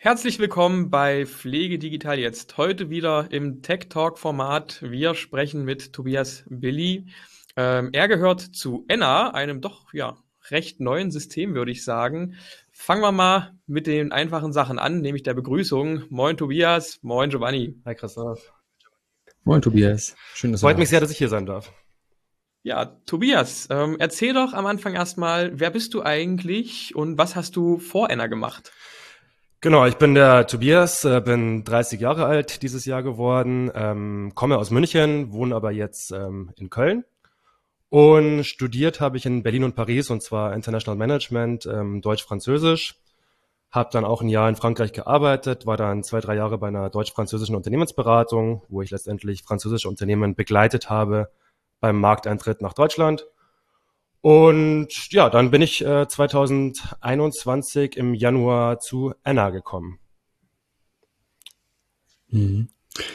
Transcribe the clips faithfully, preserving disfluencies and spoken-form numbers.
Herzlich willkommen bei Pflege Digital Jetzt. Heute wieder im Tech Talk Format. Wir sprechen mit Tobias Billy. Ähm, er gehört zu Enna, einem doch ja recht neuen System, würde ich sagen. Fangen wir mal mit den einfachen Sachen an, nämlich der Begrüßung. Moin Tobias, moin Giovanni. Hi Christoph. Moin Tobias, schön, dass du da Freut mich bist. sehr, dass ich hier sein darf. Ja, Tobias, ähm, erzähl doch am Anfang erstmal, wer bist du eigentlich und was hast du vor Enna gemacht? Genau, ich bin der Tobias, äh, bin dreißig Jahre alt dieses Jahr geworden, ähm, komme aus München, wohne aber jetzt ähm, in Köln und studiert habe ich in Berlin und Paris, und zwar International Management, ähm, Deutsch-Französisch. Habe dann auch ein Jahr in Frankreich gearbeitet, war dann zwei, drei Jahre bei einer deutsch-französischen Unternehmensberatung, wo ich letztendlich französische Unternehmen begleitet habe beim Markteintritt nach Deutschland. Und ja, dann bin ich äh, zwanzig einundzwanzig im Januar zu Enna gekommen. Mhm.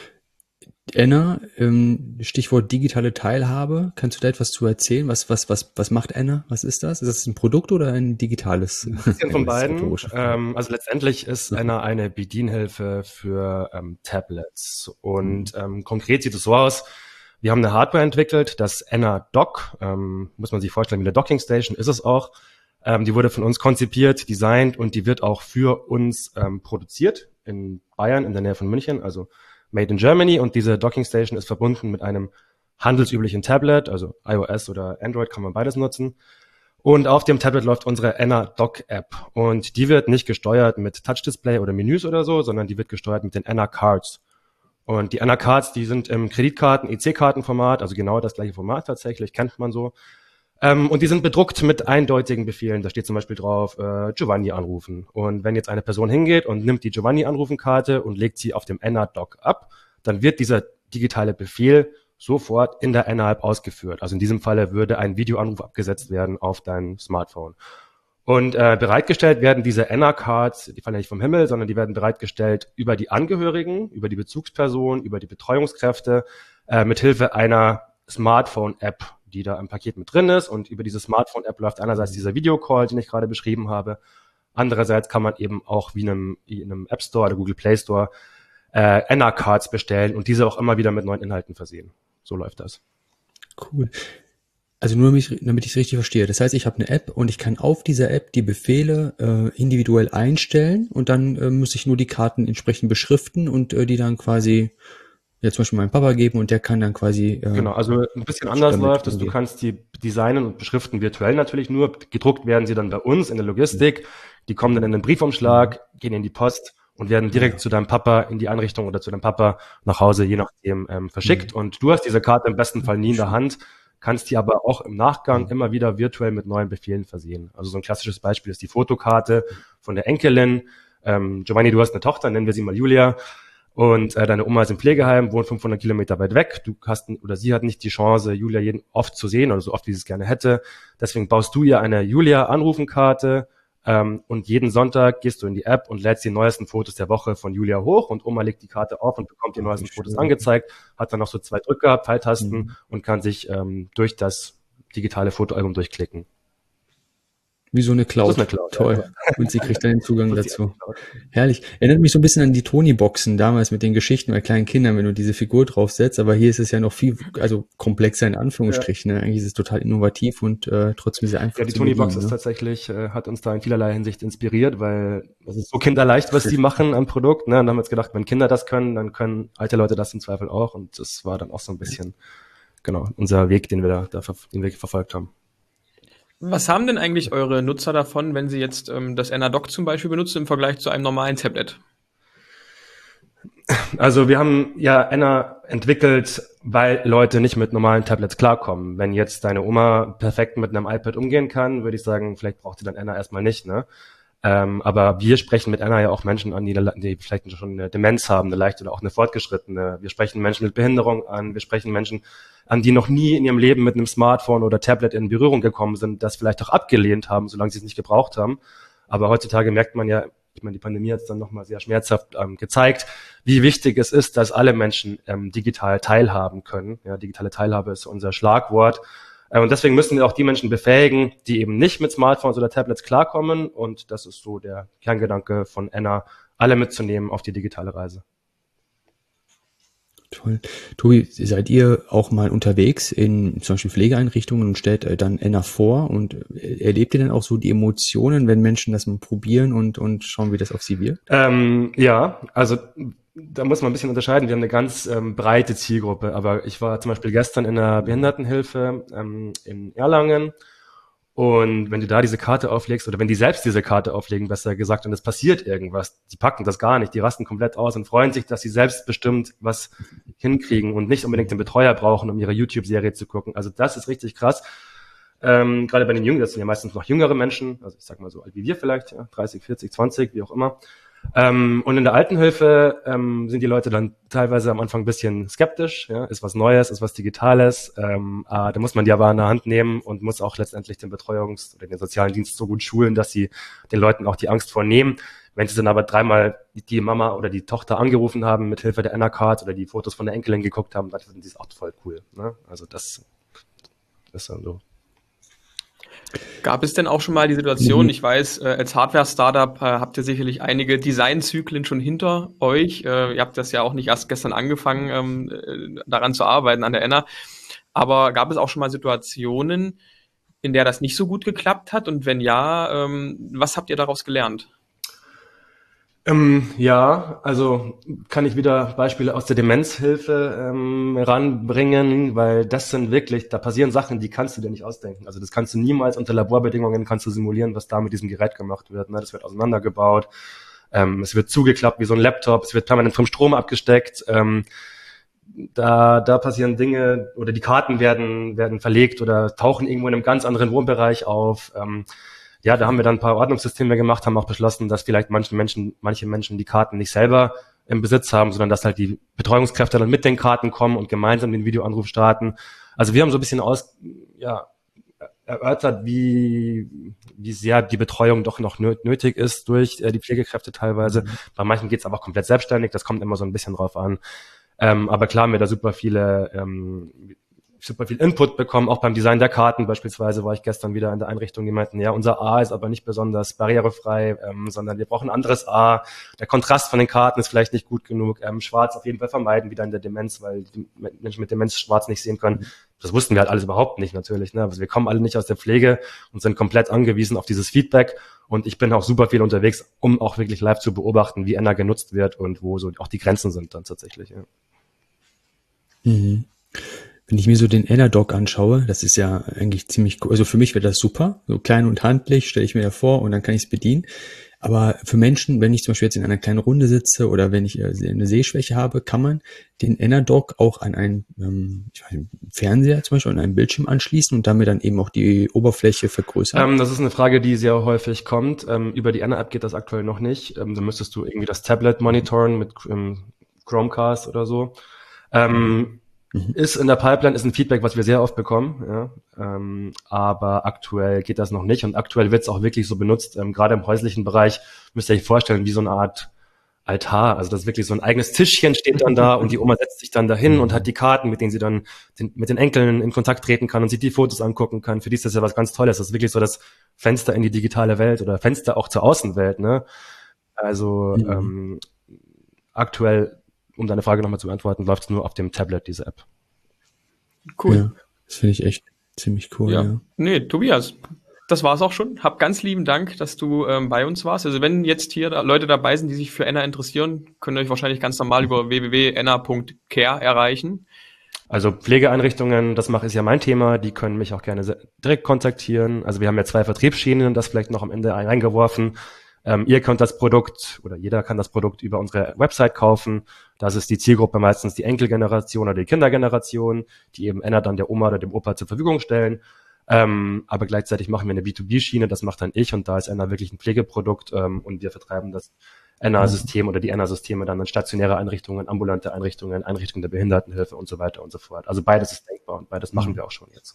Enna, ähm, Stichwort digitale Teilhabe. Kannst du da etwas zu erzählen? Was, was, was, was macht Enna? Was ist das? Ist das ein Produkt oder ein digitales? Ein bisschen von Das ist beiden. rhetorische Frage. Ähm, also letztendlich ist Enna eine Bedienhilfe für ähm, Tablets. Und ähm, konkret sieht es so aus: Wir haben eine Hardware entwickelt, das Enna Dock. Ähm, muss man sich vorstellen, wie eine Docking Station ist es auch. Ähm, die wurde von uns konzipiert, designt und die wird auch für uns ähm, produziert in Bayern, in der Nähe von München, also made in Germany. Und diese Docking Station ist verbunden mit einem handelsüblichen Tablet, also iOS oder Android kann man beides nutzen. Und auf dem Tablet läuft unsere Enna Dock App. Und die wird nicht gesteuert mit Touch-Display oder Menüs oder so, sondern die wird gesteuert mit den Enna Cards. Und die Enna Cards, die sind im Kreditkarten-, E C-Kartenformat, also genau das gleiche Format tatsächlich, kennt man so. Ähm, und die sind bedruckt mit eindeutigen Befehlen. Da steht zum Beispiel drauf, äh, Giovanni anrufen. Und wenn jetzt eine Person hingeht und nimmt die Giovanni-Anrufen-Karte und legt sie auf dem Enna Dock ab, dann wird dieser digitale Befehl sofort in der Enna-App ausgeführt. Also in diesem Falle würde ein Videoanruf abgesetzt werden auf dein Smartphone. Und äh, bereitgestellt werden diese Enna-Cards, die fallen ja nicht vom Himmel, sondern die werden bereitgestellt über die Angehörigen, über die Bezugsperson, über die Betreuungskräfte, äh, mithilfe einer Smartphone-App, die da im Paket mit drin ist. Und über diese Smartphone-App läuft einerseits dieser Videocall, den ich gerade beschrieben habe. Andererseits kann man eben auch wie in einem, wie in einem App Store oder Google Play Store äh, Enna-Cards bestellen und diese auch immer wieder mit neuen Inhalten versehen. So läuft das. Cool. Also nur damit ich es richtig verstehe. Das heißt, ich habe eine App und ich kann auf dieser App die Befehle äh, individuell einstellen und dann äh, muss ich nur die Karten entsprechend beschriften und äh, die dann quasi ja zum Beispiel meinem Papa geben und der kann dann quasi äh, Genau, also ein bisschen anders damit läuft es. Du umgehen. kannst die designen und beschriften virtuell natürlich nur. Gedruckt werden sie dann bei uns in der Logistik. Die kommen dann in den Briefumschlag, gehen in die Post und werden direkt Ja. zu deinem Papa in die Einrichtung oder zu deinem Papa nach Hause, je nachdem, ähm, verschickt. Und du hast diese Karte im besten Fall nie in der Hand, kannst die aber auch im Nachgang immer wieder virtuell mit neuen Befehlen versehen. Also so ein klassisches Beispiel ist die Fotokarte von der Enkelin. Ähm, Giovanni, du hast eine Tochter, nennen wir sie mal Julia. Und äh, deine Oma ist im Pflegeheim, wohnt fünfhundert Kilometer weit weg. Du hast oder sie hat nicht die Chance, Julia jeden oft zu sehen oder so oft, wie sie es gerne hätte. Deswegen baust du ihr eine Julia-Anrufenkarte ähm, und jeden Sonntag gehst du in die App und lädst die neuesten Fotos der Woche von Julia hoch und Oma legt die Karte auf und bekommt die neuesten Fotos angezeigt, hat dann noch so zwei Drücker, Pfeiltasten Mhm. und kann sich ähm, durch das digitale Fotoalbum durchklicken. Wie so eine Cloud. Das ist eine Cloud, Toll. ja. Und sie kriegt dann den Zugang So ist die dazu. Cloud. Herrlich. Erinnert mich so ein bisschen an die Tony-Boxen damals mit den Geschichten bei kleinen Kindern, wenn du diese Figur draufsetzt. Aber hier ist es ja noch viel, also komplexer in Anführungsstrichen. Ne? Eigentlich ist es total innovativ und äh, trotzdem sehr einfach Ja, die zu Tony-Box bedienen. ist Ne? tatsächlich, äh, hat uns da in vielerlei Hinsicht inspiriert, weil es ist so kinderleicht, was die machen am Produkt. Ne? Und dann haben wir uns gedacht, wenn Kinder das können, dann können alte Leute das im Zweifel auch. Und das war dann auch so ein bisschen, genau, unser Weg, den wir da, da ver- den wir verfolgt haben. Was haben denn eigentlich eure Nutzer davon, wenn sie jetzt ähm, das Enna Dock zum Beispiel benutzen im Vergleich zu einem normalen Tablet? Also wir haben ja Enna entwickelt, weil Leute nicht mit normalen Tablets klarkommen. Wenn jetzt deine Oma perfekt mit einem iPad umgehen kann, würde ich sagen, vielleicht braucht sie dann Enna erstmal nicht, ne? Ähm, aber wir sprechen mit Enna ja auch Menschen an, die, die vielleicht schon eine Demenz haben, eine leichte oder auch eine fortgeschrittene. Wir sprechen Menschen mit Behinderung an, wir sprechen Menschen an, die noch nie in ihrem Leben mit einem Smartphone oder Tablet in Berührung gekommen sind, das vielleicht auch abgelehnt haben, solange sie es nicht gebraucht haben. Aber heutzutage merkt man ja, ich meine, die Pandemie hat es dann nochmal sehr schmerzhaft ähm, gezeigt, wie wichtig es ist, dass alle Menschen ähm, digital teilhaben können. Ja, digitale Teilhabe ist unser Schlagwort. Äh, und deswegen müssen wir auch die Menschen befähigen, die eben nicht mit Smartphones oder Tablets klarkommen. Und das ist so der Kerngedanke von Enna, alle mitzunehmen auf die digitale Reise. Toll. Tobi, seid ihr auch mal unterwegs in zum Beispiel Pflegeeinrichtungen und stellt äh, dann Enna vor und äh, erlebt ihr dann auch so die Emotionen, wenn Menschen das mal probieren und, und schauen, wie das auf sie wirkt? Ähm, ja, also da muss man ein bisschen unterscheiden. Wir haben eine ganz ähm, breite Zielgruppe, aber ich war zum Beispiel gestern in der Behindertenhilfe ähm, in Erlangen. Und wenn du da diese Karte auflegst, oder wenn die selbst diese Karte auflegen, besser gesagt, und es passiert irgendwas, die packen das gar nicht, die rasten komplett aus und freuen sich, dass sie selbstbestimmt was hinkriegen und nicht unbedingt den Betreuer brauchen, um ihre YouTube-Serie zu gucken. Also das ist richtig krass. Ähm, gerade bei den Jungen, das sind ja meistens noch jüngere Menschen, also ich sag mal so alt wie wir vielleicht, ja, dreißig, vierzig, zwanzig, wie auch immer. Ähm, und in der Altenhilfe ähm, sind die Leute dann teilweise am Anfang ein bisschen skeptisch, ja, ist was Neues, ist was Digitales, ähm, äh, da muss man die aber in der Hand nehmen und muss auch letztendlich den Betreuungs- oder den sozialen Dienst so gut schulen, dass sie den Leuten auch die Angst vornehmen. Wenn sie dann aber dreimal die Mama oder die Tochter angerufen haben mit Hilfe der Enna-Card oder die Fotos von der Enkelin geguckt haben, dann finden sie es auch voll cool, ne? Also das, das ist dann so. Gab es denn auch schon mal die Situation, ich weiß, äh, als Hardware-Startup äh, habt ihr sicherlich einige Designzyklen schon hinter euch. Äh, ihr habt das ja auch nicht erst gestern angefangen, ähm, äh, daran zu arbeiten, an der Enna. Aber gab es auch schon mal Situationen, in der das nicht so gut geklappt hat? Und wenn ja, ähm, was habt ihr daraus gelernt? Ähm, ja, also kann ich wieder Beispiele aus der Demenzhilfe ähm, ranbringen, weil das sind wirklich, da passieren Sachen, die kannst du dir nicht ausdenken. Also das kannst du niemals unter Laborbedingungen, kannst du simulieren, was da mit diesem Gerät gemacht wird. Ne? Das wird auseinandergebaut, ähm, es wird zugeklappt wie so ein Laptop, es wird permanent vom Strom abgesteckt. Ähm, da, da passieren Dinge oder die Karten werden, werden verlegt oder tauchen irgendwo in einem ganz anderen Wohnbereich auf. Ähm, Ja, da haben wir dann ein paar Ordnungssysteme gemacht, haben auch beschlossen, dass vielleicht manche Menschen, manche Menschen die Karten nicht selber im Besitz haben, sondern dass halt die Betreuungskräfte dann mit den Karten kommen und gemeinsam den Videoanruf starten. Also wir haben so ein bisschen aus, ja, erörtert, wie, wie sehr die Betreuung doch noch nötig ist durch äh, die Pflegekräfte teilweise. Mhm. Bei manchen geht's aber auch komplett selbstständig, das kommt immer so ein bisschen drauf an. Ähm, aber klar haben wir da super viele, ähm, super viel Input bekommen, auch beim Design der Karten beispielsweise war ich gestern wieder in der Einrichtung, die meinten, ja, unser A ist aber nicht besonders barrierefrei, ähm, sondern wir brauchen ein anderes A. Der Kontrast von den Karten ist vielleicht nicht gut genug. Ähm, Schwarz auf jeden Fall vermeiden, wieder in der Demenz, weil die Menschen mit Demenz schwarz nicht sehen können. Das wussten wir halt alles überhaupt nicht natürlich. Ne? Also wir kommen alle nicht aus der Pflege und sind komplett angewiesen auf dieses Feedback. Und ich bin auch super viel unterwegs, um auch wirklich live zu beobachten, wie Enna genutzt wird und wo so auch die Grenzen sind dann tatsächlich. Ja. Mhm. Wenn ich mir so den Enna-Dock anschaue, das ist ja eigentlich ziemlich cool. Also für mich wäre das super. So klein und handlich stelle ich mir ja vor und dann kann ich es bedienen. Aber für Menschen, wenn ich zum Beispiel jetzt in einer kleinen Runde sitze oder wenn ich eine Sehschwäche habe, kann man den Enna-Dock auch an einen ähm, ich weiß nicht, Fernseher zum Beispiel, an einen Bildschirm anschließen und damit dann eben auch die Oberfläche vergrößern? Ähm, das ist eine Frage, die sehr häufig kommt. Ähm, über die Enna-App geht das aktuell noch nicht. Ähm, da müsstest du irgendwie das Tablet monitoren mit ähm, Chromecast oder so. Ähm, Mhm. Ist in der Pipeline, ist ein Feedback, was wir sehr oft bekommen, ja, ähm, aber aktuell geht das noch nicht und aktuell wird es auch wirklich so benutzt, ähm, gerade im häuslichen Bereich, müsst ihr euch vorstellen, wie so eine Art Altar, also das ist wirklich so ein eigenes Tischchen steht dann da und die Oma setzt sich dann dahin und hat die Karten, mit denen sie dann den, mit den Enkeln in Kontakt treten kann und sich die Fotos angucken kann. Für die ist das ja was ganz Tolles, das ist wirklich so das Fenster in die digitale Welt oder Fenster auch zur Außenwelt, ne? Also mhm. ähm, aktuell, um deine Frage nochmal zu beantworten, läuft es nur auf dem Tablet, diese App. Cool. Ja, das finde ich echt ziemlich cool. Ja. ja. Nee, Tobias, das war's auch schon. Hab ganz lieben Dank, dass du ähm, bei uns warst. Also wenn jetzt hier da Leute dabei sind, die sich für Enna interessieren, könnt ihr euch wahrscheinlich ganz normal über w w w punkt enna punkt care erreichen. Also Pflegeeinrichtungen, das mache ist ja mein Thema, die können mich auch gerne direkt kontaktieren. Also wir haben ja zwei Vertriebsschienen, das vielleicht noch am Ende reingeworfen. Ähm, ihr könnt das Produkt oder jeder kann das Produkt über unsere Website kaufen. Das ist die Zielgruppe meistens die Enkelgeneration oder die Kindergeneration, die eben Enna dann der Oma oder dem Opa zur Verfügung stellen. Ähm, aber gleichzeitig machen wir eine B zwei B-Schiene, das macht dann ich und da ist Enna wirklich ein Pflegeprodukt ähm, und wir vertreiben das Enna-System oder die Enna-Systeme dann in stationäre Einrichtungen, ambulante Einrichtungen, Einrichtungen der Behindertenhilfe und so weiter und so fort. Also beides ist denkbar und beides machen wir auch schon jetzt.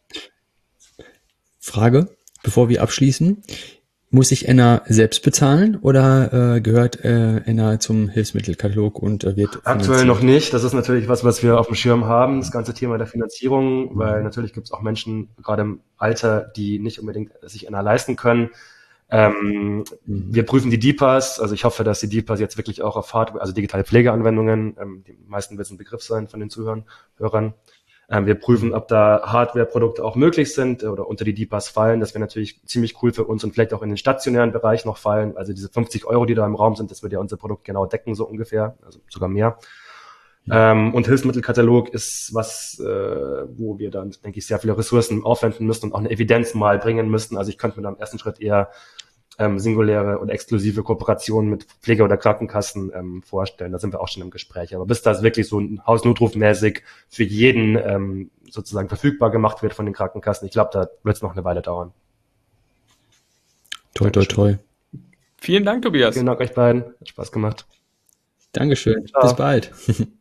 Frage, bevor wir abschließen. Muss ich Enna selbst bezahlen oder äh, gehört äh, Enna zum Hilfsmittelkatalog und äh, wird aktuell noch nicht? Das ist natürlich was, was wir auf dem Schirm haben, das ganze Thema der Finanzierung, weil natürlich gibt es auch Menschen, gerade im Alter, die nicht unbedingt sich Enna leisten können. Ähm, mhm. Wir prüfen die D P A S, also ich hoffe, dass die D P A S jetzt wirklich auch auf Hardware, also digitale Pflegeanwendungen, ähm, die meisten wird es ein Begriff sein von den Zuhörern, Hörern. Ähm, wir prüfen, ob da Hardware-Produkte auch möglich sind oder unter die D P A S fallen. Das wäre natürlich ziemlich cool für uns und vielleicht auch in den stationären Bereich noch fallen. Also diese fünfzig Euro, die da im Raum sind, das würde ja unser Produkt genau decken, so ungefähr, also sogar mehr. Ähm, und Hilfsmittelkatalog ist was, äh, wo wir dann, denke ich, sehr viele Ressourcen aufwenden müssen und auch eine Evidenz mal bringen müssten. Also ich könnte mir da im ersten Schritt eher ähm, singuläre und exklusive Kooperationen mit Pflege- oder Krankenkassen ähm, vorstellen. Da sind wir auch schon im Gespräch. Aber bis das wirklich so ein Hausnotrufmäßig für jeden ähm, sozusagen verfügbar gemacht wird von den Krankenkassen, ich glaube, da wird es noch eine Weile dauern. Toi, toi, toi. Vielen Dank, Tobias. Vielen Dank euch beiden. Hat Spaß gemacht. Dankeschön. Ciao. Bis bald.